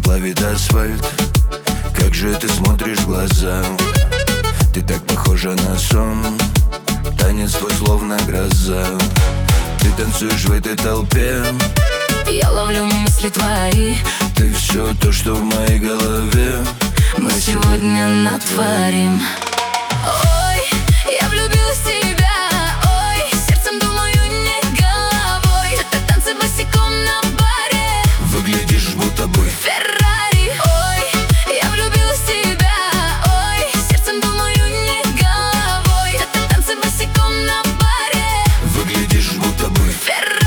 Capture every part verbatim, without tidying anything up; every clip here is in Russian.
плавит асфальт. Как же ты смотришь в глаза, ты так похожа на сон. Танец твой словно гроза, ты танцуешь в этой толпе. Я ловлю мысли твои, ты все то, что в моей голове. Мы сегодня натворим. Ой, я влюбилась в тебя. Ой, сердцем думаю, не головой. Это танцы босиком на баре. Выглядишь будто бы Феррари. Ой, я влюбилась в тебя. Ой, сердцем думаю, не головой. Это танцы босиком на баре. Выглядишь будто бы Феррари.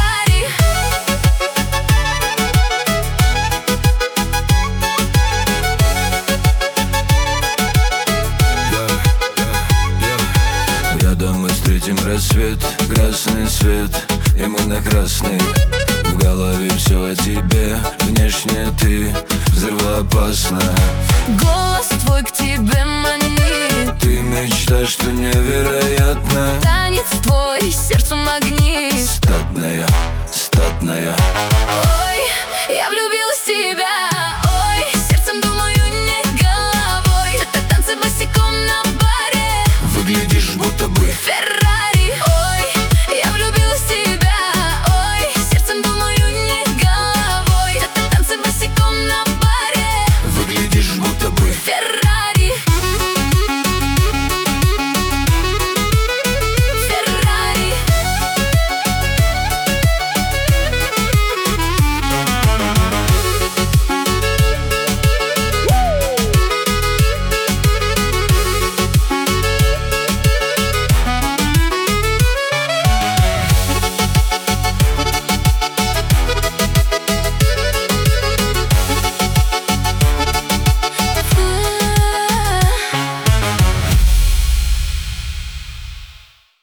Рядом мы встретим рассвет, красный свет, и мы на красный. В голове все о тебе, внешне ты взрывоопасна. Голос твой к тебе манит, ты мечта, что невероятно. танец твой, сердцу магнит. Статная, статная.